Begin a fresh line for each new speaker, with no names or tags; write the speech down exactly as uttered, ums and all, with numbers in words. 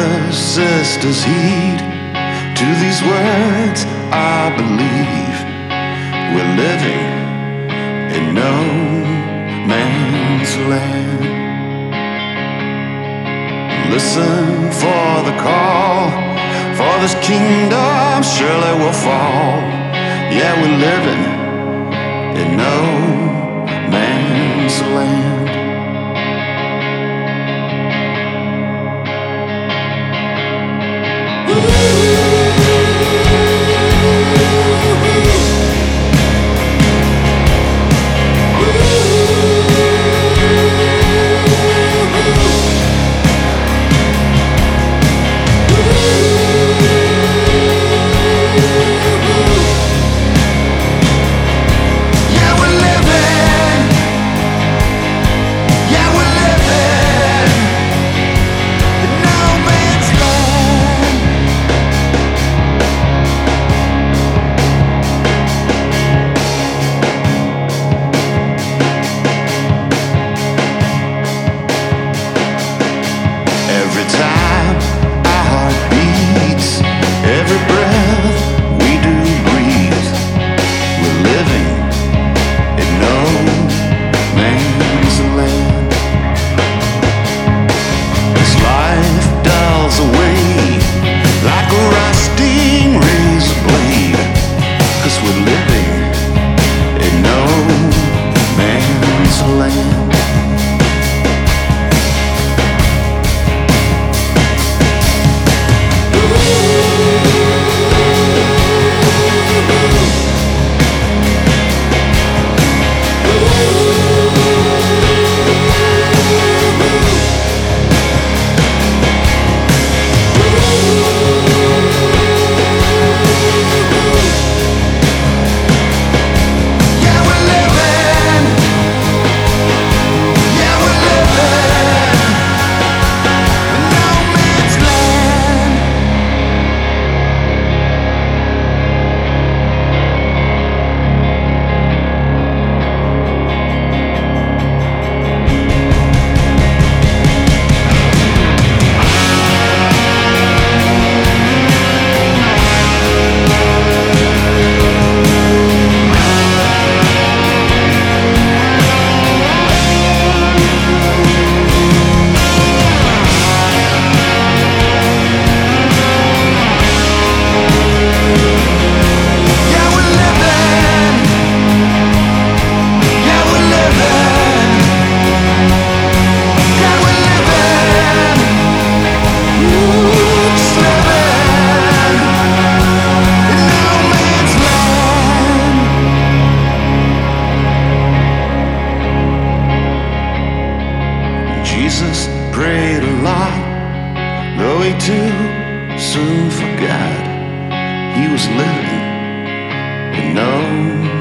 brothers, sisters, heed to these words. I believe we're living in no man's land. Listen for the call, for this kingdom surely will fall. Yeah, we're living in no man's land. Jesus prayed a lot, though he too soon forgot he was living in no